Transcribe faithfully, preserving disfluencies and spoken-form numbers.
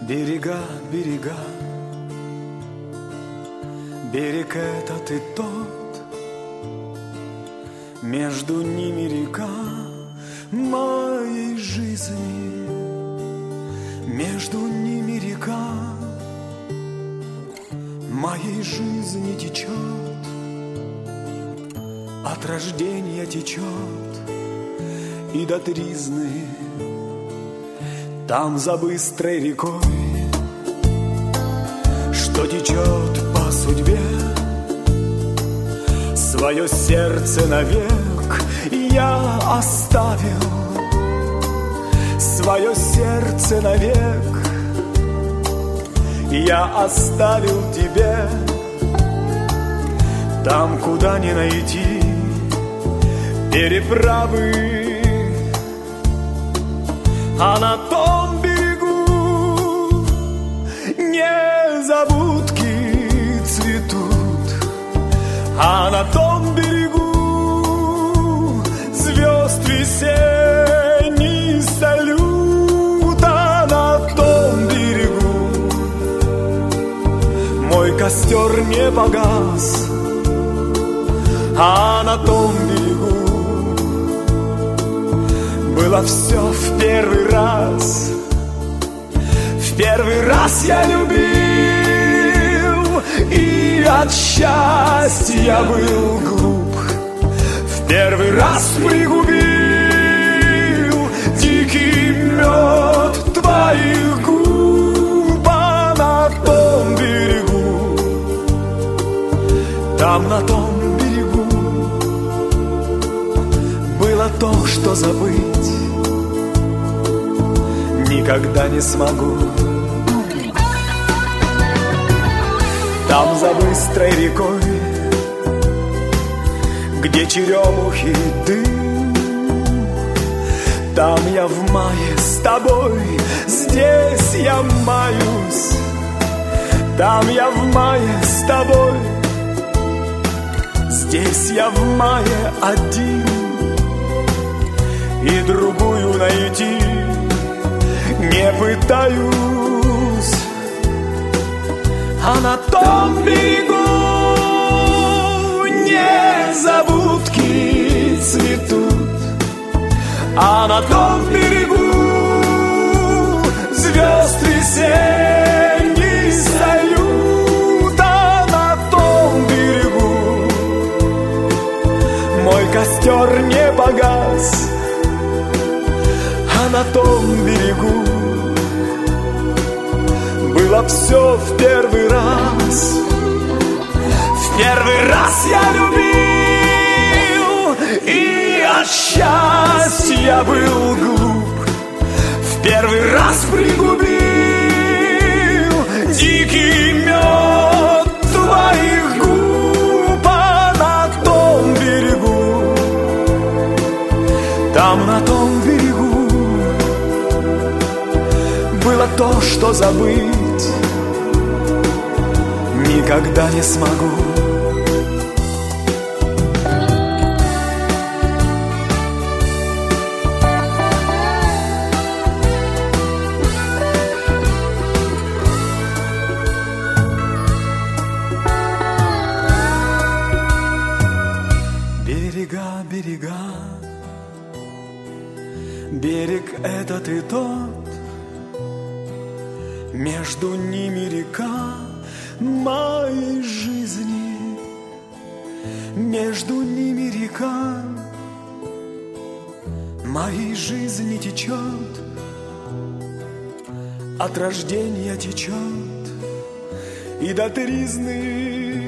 Берега, берега, берег этот и тот, между ними река моей жизни, между ними река моей жизни течет, от рождения течет и до тризны. Там за быстрой рекой, что течет по судьбе, свое сердце навек я оставил, свое сердце навек я оставил тебе. Там, куда не найти переправы, а на том берегу незабудки цветут, а на том берегу звезд весенний салют, а на том берегу мой костер не погас, а на том берегу было все в первый раз. В первый раз я любил, и от счастья был глуп. В первый раз пригубил дикий мед твоих губ, а на том берегу, там на том берегу было то, что забыть никогда не смогу. Там за быстрой рекой, где черемухи дым, там я в мае с тобой, здесь я маюсь. Там я в мае с тобой, здесь я в мае один, и другую найти не пытаюсь. А на том берегу незабудки цветут, а на том берегу звезд весенний салют, а на том берегу мой костер не погас, а на том берегу было все в первый раз. В первый раз я любил, и от счастья был глуп. В первый раз пригубил дикий мед твоих губ, а на том берегу, там на том берегу было то, что забыть никогда не смогу. Берега, берега, берег этот и тот, между ними река моей жизни, между ними река моей жизни течет, от рождения течет и до тризны.